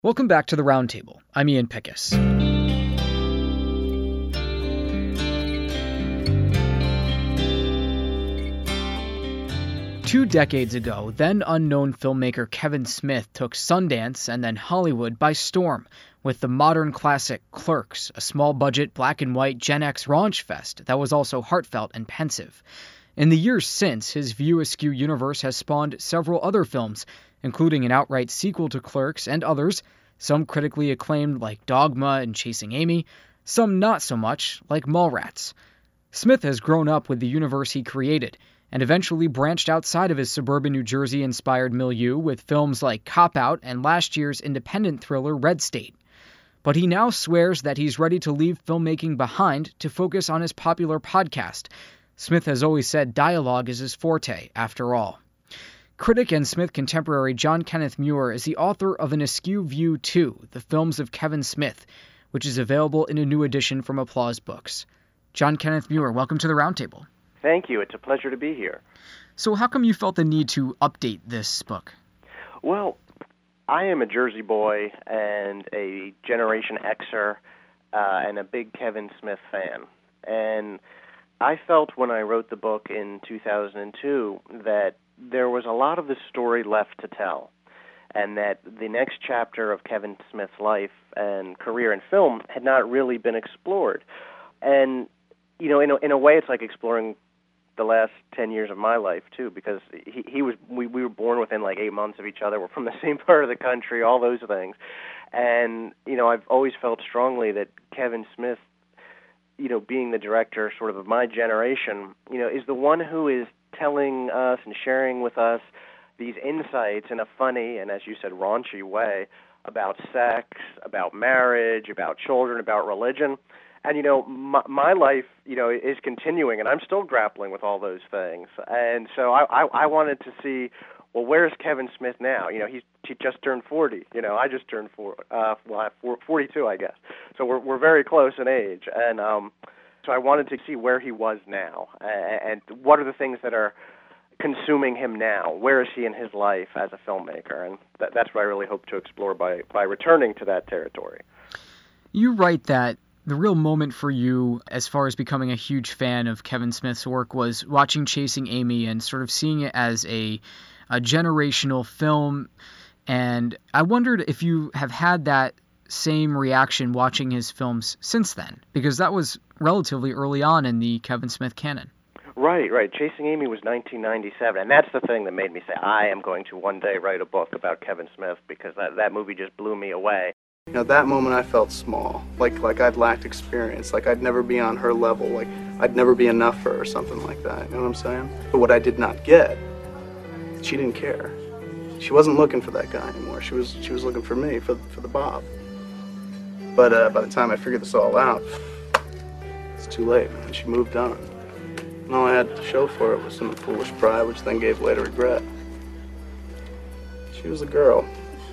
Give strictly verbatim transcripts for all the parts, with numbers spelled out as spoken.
Welcome back to the Roundtable. I'm Ian Pickus. Two decades ago, then unknown filmmaker Kevin Smith took Sundance and then Hollywood by storm with the modern classic Clerks, a small-budget, black-and-white Gen X raunch fest that was also heartfelt and pensive. In the years since, his View Askew universe has spawned several other films, including an outright sequel to Clerks and others, some critically acclaimed like Dogma and Chasing Amy, some not so much like Mallrats. Smith has grown up with the universe he created, and eventually branched outside of his suburban New Jersey-inspired milieu with films like Cop Out and last year's independent thriller Red State. But he now swears that he's ready to leave filmmaking behind to focus on his popular podcast. Smith has always said dialogue is his forte, after all. Critic and Smith contemporary John Kenneth Muir is the author of An Askew View two, The Films of Kevin Smith, which is available in a new edition from Applause Books. John Kenneth Muir, welcome to the Roundtable. Thank you. It's a pleasure to be here. So how come you felt the need to update this book? Well, I am a Jersey boy and a Generation Xer uh, and a big Kevin Smith fan. And I felt when I wrote the book in two thousand two that there was a lot of the story left to tell, and that the next chapter of Kevin Smith's life and career in film had not really been explored. And, you know, in a, in a way, it's like exploring the last ten years of my life, too, because he, he was we, we were born within like eight months of each other. We're from the same part of the country, all those things. And, you know, I've always felt strongly that Kevin Smith, you know, being the director sort of of my generation, you know, is the one who is telling us and sharing with us these insights in a funny and, as you said, raunchy way about sex, about marriage, about children, about religion. And, you know, my, my life, you know, is continuing, and I'm still grappling with all those things. And so I, I, I wanted to see, well, where's Kevin Smith now? You know, he's, he just turned forty. You know, I just turned four, uh, well, forty-two, I guess. So we're we're very close in age. And um, so I wanted to see where he was now, and, and what are the things that are consuming him now? Where is he in his life as a filmmaker? And that, that's what I really hope to explore by, by returning to that territory. You write that the real moment for you as far as becoming a huge fan of Kevin Smith's work was watching Chasing Amy and sort of seeing it as a, a generational film. And I wondered if you have had that same reaction watching his films since then, because that was relatively early on in the Kevin Smith canon. Right, right. Chasing Amy was nineteen ninety-seven, and that's the thing that made me say, I am going to one day write a book about Kevin Smith, because that, that movie just blew me away. You know, that moment I felt small, like like I'd lacked experience, like I'd never be on her level, like I'd never be enough for her or something like that, you know what I'm saying? But what I did not get, she didn't care. She wasn't looking for that guy anymore. She was she was looking for me, for for the Bob. But uh, by the time I figured this all out, it's too late, and she moved on. And all I had to show for it was some foolish pride, which then gave way to regret. She was a girl.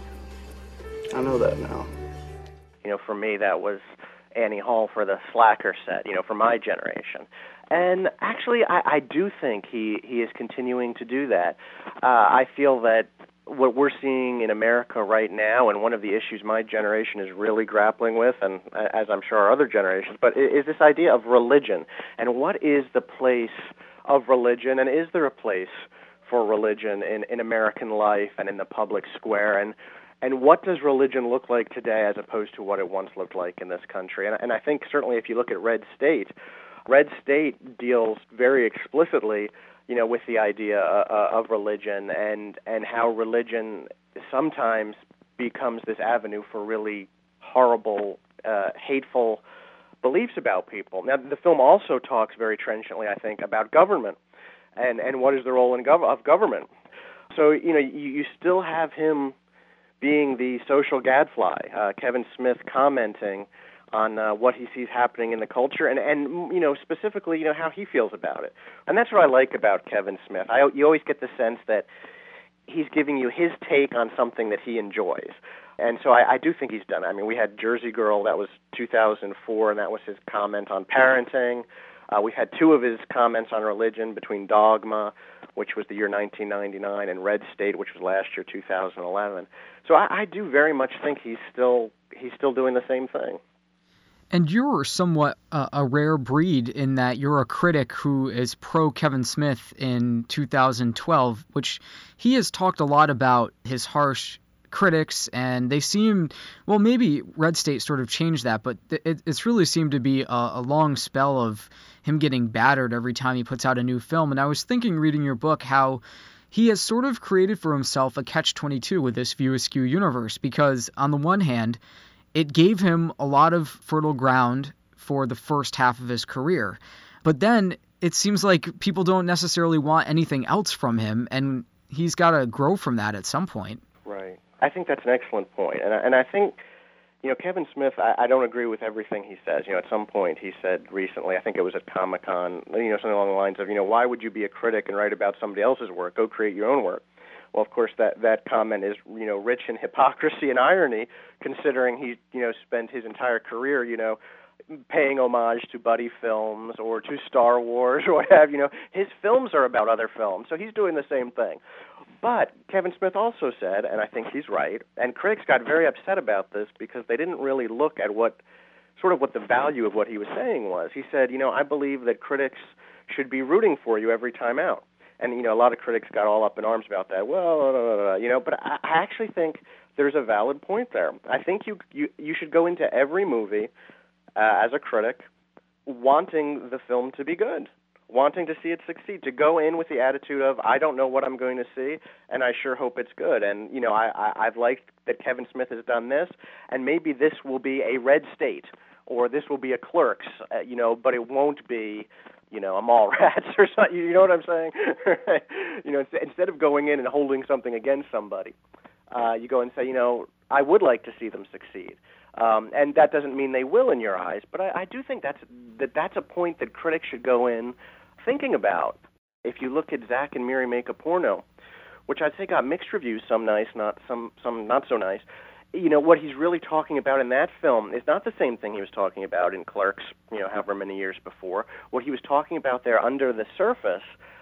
I know that now. You know, for me, that was Annie Hall for the Slacker set, you know, for my generation. And actually, I, I do think he, he is continuing to do that. Uh, I feel that what we're seeing in America right now, and one of the issues my generation is really grappling with, and as I'm sure our other generations, but is this idea of religion. And what is the place of religion, and is there a place for religion in, in American life and in the public square? And And what does religion look like today as opposed to what it once looked like in this country? And, and I think certainly if you look at Red State, Red State deals very explicitly, you know, with the idea uh, of religion and, and how religion sometimes becomes this avenue for really horrible, uh, hateful beliefs about people. Now, the film also talks very trenchantly, I think, about government and, and what is the role in gov- of government. So, you know, you, you still have him being the social gadfly, uh, Kevin Smith commenting on uh, what he sees happening in the culture, and, and you know, specifically, you know, how he feels about it. And that's what I like about Kevin Smith. I, you always get the sense that he's giving you his take on something that he enjoys. And so I, I do think he's done it. I mean, we had Jersey Girl, that was two thousand four, and that was his comment on parenting. Uh, we had two of his comments on religion between Dogma, which was the year nineteen ninety-nine, and Red State, which was last year, two thousand eleven. So I, I do very much think he's still he's still doing the same thing. And you're somewhat uh, a rare breed in that you're a critic who is pro Kevin Smith in two thousand twelve, which he has talked a lot about his harsh critics, and they seem, well, maybe Red State sort of changed that, but it, it's really seemed to be a, a long spell of him getting battered every time he puts out a new film. And I was thinking, reading your book, how he has sort of created for himself a catch twenty-two with this View Askew universe, because on the one hand, it gave him a lot of fertile ground for the first half of his career. But then it seems like people don't necessarily want anything else from him, and he's got to grow from that at some point. Right. I think that's an excellent point. And I, and I think, you know, Kevin Smith, I, I don't agree with everything he says. You know, at some point he said recently, I think it was at Comic-Con, you know, something along the lines of, you know, why would you be a critic and write about somebody else's work? Go create your own work. Well, of course, that, that comment is, you know, rich in hypocrisy and irony, considering he, you know, spent his entire career, you know, paying homage to buddy films or to Star Wars or what have you. You know, his films are about other films, so he's doing the same thing. But Kevin Smith also said, and I think he's right, and critics got very upset about this because they didn't really look at what, sort of what the value of what he was saying was. He said, you know, I believe that critics should be rooting for you every time out. And, you know, a lot of critics got all up in arms about that. Well, blah, blah, blah, you know, but I, I actually think there's a valid point there. I think you you, you should go into every movie uh, as a critic wanting the film to be good, wanting to see it succeed, to go in with the attitude of, I don't know what I'm going to see, and I sure hope it's good. And, you know, I, I, I've liked that Kevin Smith has done this, and maybe this will be a Red State, or this will be a Clerks, uh, you know, but it won't be, you know, a Mallrats or something. You know what I'm saying? You know, instead of going in and holding something against somebody, uh, you go and say, you know, I would like to see them succeed. Um, and that doesn't mean they will in your eyes, but I, I do think that's that that's a point that critics should go in thinking about. If you look at Zack and Miri Make a Porno, which I'd say got mixed reviews, some nice, not some some not so nice, you know, what he's really talking about in that film is not the same thing he was talking about in Clerks, you know, however many years before. What he was talking about there under the surface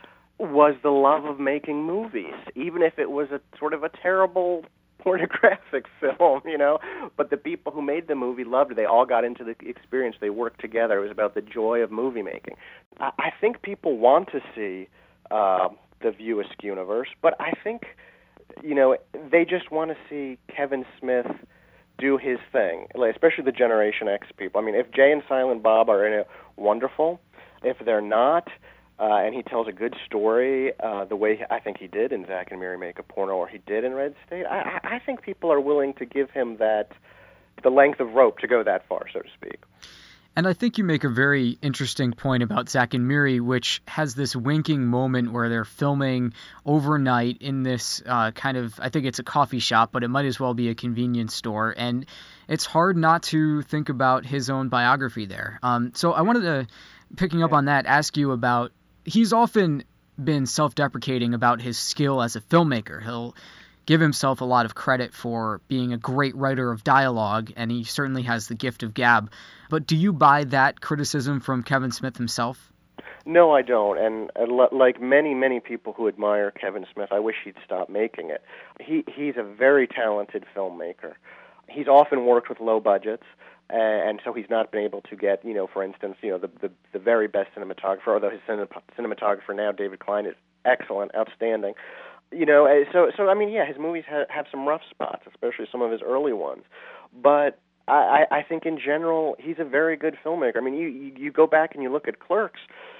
was the love of making movies, even if it was a sort of a terrible pornographic film, you know. But the people who made the movie loved it. They all got into the experience. They worked together. It was about the joy of movie making. I, I think people want to see uh, the View Askew universe, but I think, you know, they just want to see Kevin Smith do his thing, like, especially the Generation X people. I mean, if Jay and Silent Bob are in it, wonderful. If they're not, uh, and he tells a good story uh, the way I think he did in Zack and Miri Make a Porno, or he did in Red State, I, I think people are willing to give him that, the length of rope to go that far, so to speak. And I think you make a very interesting point about Zack and Miri, which has this winking moment where they're filming overnight in this uh, kind of, I think it's a coffee shop, but it might as well be a convenience store. And it's hard not to think about his own biography there. Um, so I wanted to, picking up on that, ask you about, he's often been self-deprecating about his skill as a filmmaker. He'll give himself a lot of credit for being a great writer of dialogue, and he certainly has the gift of gab. But do you buy that criticism from Kevin Smith himself? No, I don't. And uh, like many, many people who admire Kevin Smith, I wish he'd stop making it. He he's a very talented filmmaker. He's often worked with low budgets, and so he's not been able to get, you know, for instance, you know, the the, the very best cinematographer, although his cine- cinematographer now, David Klein, is excellent, outstanding. You know, so, so I mean, yeah, his movies ha- have some rough spots, especially some of his early ones. But I, I think in general, he's a very good filmmaker. I mean, you, you, you go back and you look at Clerks,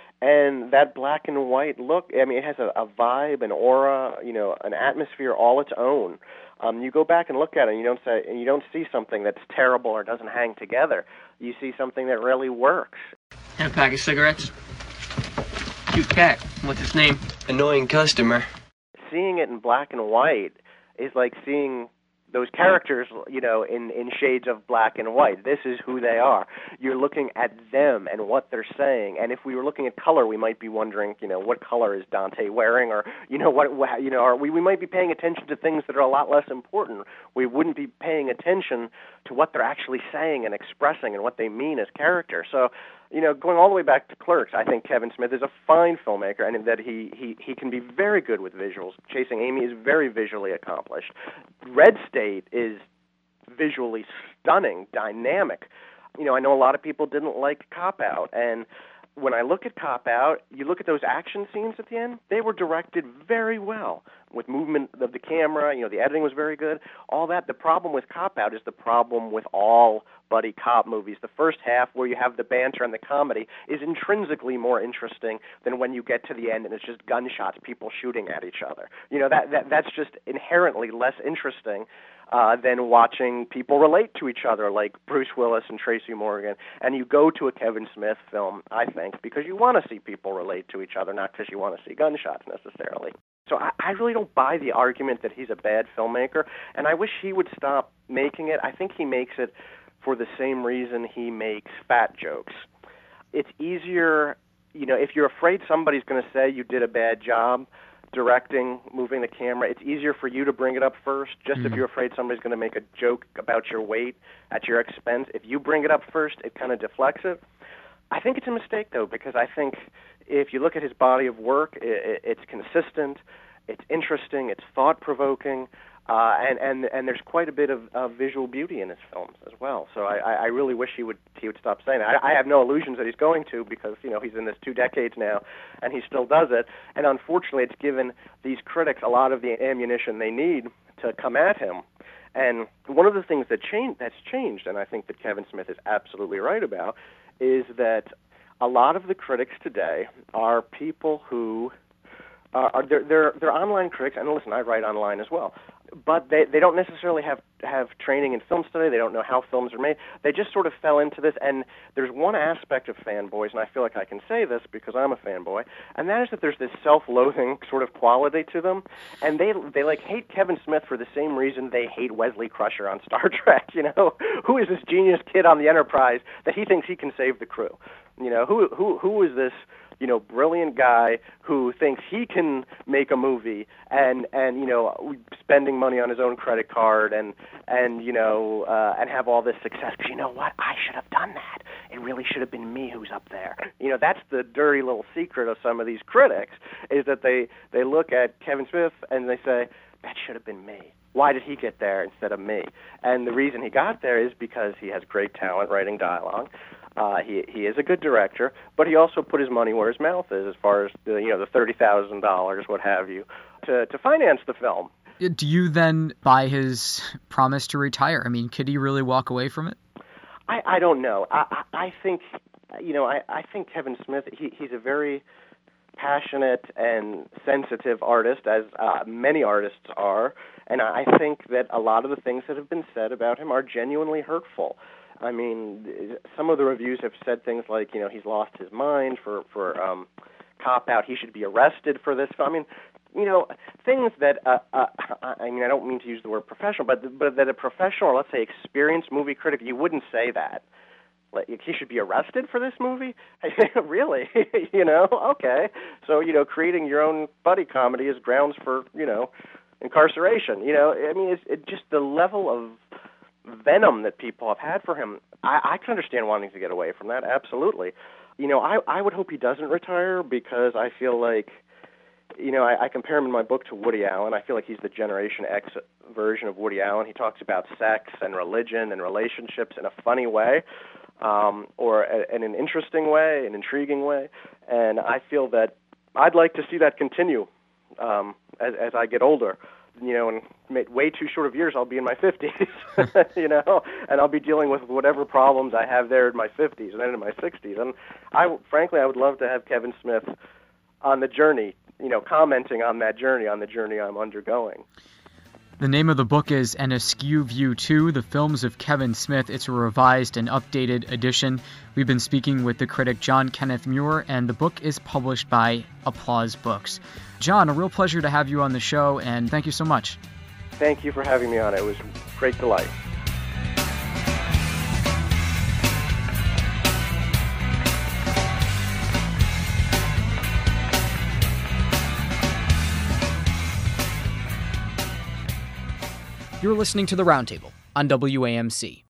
and that black and white look, I mean, it has a, a vibe, an aura, you know, an atmosphere all its own. Um, you go back and look at it, and you don't say, and you don't see something that's terrible or doesn't hang together. You see something that really works. And a pack of cigarettes. Cute cat. What's its name? Annoying customer. Seeing it in black and white is like seeing those characters, you know, in, in shades of black and white. This is who they are. You're looking at them and what they're saying. And if we were looking at color, we might be wondering, you know, what color is Dante wearing, or, you know, what, you know, or we, we might be paying attention to things that are a lot less important. We wouldn't be paying attention to what they're actually saying and expressing and what they mean as characters. So you know, going all the way back to Clerks, I think Kevin Smith is a fine filmmaker, and that he, he, he can be very good with visuals. Chasing Amy is very visually accomplished. Red State is visually stunning, dynamic. You know, I know a lot of people didn't like Cop Out, and when I look at Cop Out, you look at those action scenes at the end, they were directed very well with movement of the camera. You know, the editing was very good. All that. The problem with Cop Out is the problem with all buddy cop movies. The first half, where you have the banter and the comedy, is intrinsically more interesting than when you get to the end and it's just gunshots, people shooting at each other. You know, that, that that's just inherently less interesting Uh, than watching people relate to each other, like Bruce Willis and Tracy Morgan. And you go to a Kevin Smith film, I think, because you want to see people relate to each other, not because you want to see gunshots necessarily. So I, I really don't buy the argument that he's a bad filmmaker, and I wish he would stop making it. I think he makes it for the same reason he makes fat jokes. It's easier, you know, if you're afraid somebody's going to say you did a bad job directing, moving the camera, it's easier for you to bring it up first, just mm-hmm. if you're afraid somebody's going to make a joke about your weight at your expense. If you bring it up first, it kind of deflects it. I think it's a mistake, though, because I think if you look at his body of work, it, it's consistent, it's interesting, it's thought-provoking, uh, and, and and there's quite a bit of, of visual beauty in his films as well. So I, I really wish he would he would stop saying that. I, I have no illusions that he's going to, because you know he's in this two decades now, and he still does it. And unfortunately, it's given these critics a lot of the ammunition they need to come at him. And one of the things that change that's changed, and I think that Kevin Smith is absolutely right about, is that a lot of the critics today are people who uh, are they're, they're they're online critics. And listen, I write online as well. But they, they don't necessarily have have training in film study. They don't know how films are made. They just sort of fell into this. And there's one aspect of fanboys, and I feel like I can say this because I'm a fanboy, and that is that there's this self-loathing sort of quality to them. And they they like hate Kevin Smith for the same reason they hate Wesley Crusher on Star Trek. You know, who is this genius kid on the Enterprise that he thinks he can save the crew? You know, who who who is this, you know, brilliant guy who thinks he can make a movie and, and you know, spending money on his own credit card and, and you know, uh, and have all this success. Because you know what? I should have done that. It really should have been me who's up there. You know, that's the dirty little secret of some of these critics, is that they, they look at Kevin Smith and they say, that should have been me. Why did he get there instead of me? And the reason he got there is because he has great talent writing dialogue. Uh, he he is a good director, but he also put his money where his mouth is, as far as the, you know the thirty thousand dollars, what have you, to to finance the film. Do you then buy his promise to retire? I mean, could he really walk away from it? I, I don't know. I, I I think you know I, I think Kevin Smith he he's a very passionate and sensitive artist, as uh, many artists are, and I think that a lot of the things that have been said about him are genuinely hurtful. I mean, some of the reviews have said things like, you know, he's lost his mind for, for um, Cop Out. He should be arrested for this. I mean, you know, things that, uh, uh, I mean, I don't mean to use the word professional, but, but that a professional, or let's say experienced movie critic, you wouldn't say that. Like, he should be arrested for this movie? Really? You know? Okay. So, you know, creating your own buddy comedy is grounds for, you know, incarceration. You know, I mean, it's it just the level of venom that people have had for him. I, I can understand wanting to get away from that, absolutely. You know, I, I would hope he doesn't retire, because I feel like, you know, I, I compare him in my book to Woody Allen. I feel like he's the Generation X version of Woody Allen. He talks about sex and religion and relationships in a funny way, um, or a, in an interesting way, an intriguing way. And I feel that I'd like to see that continue um, as, as I get older. You know, in way too short of years, I'll be in my fifties, you know, and I'll be dealing with whatever problems I have there in my fifties and then in my sixties. And I, frankly, I would love to have Kevin Smith on the journey, you know, commenting on that journey, on the journey I'm undergoing. The name of the book is An Askew View two, The Films of Kevin Smith. It's a revised and updated edition. We've been speaking with the critic John Kenneth Muir, and the book is published by Applause Books. John, a real pleasure to have you on the show, and thank you so much. Thank you for having me on. It was a great delight. You're listening to The Roundtable on W A M C.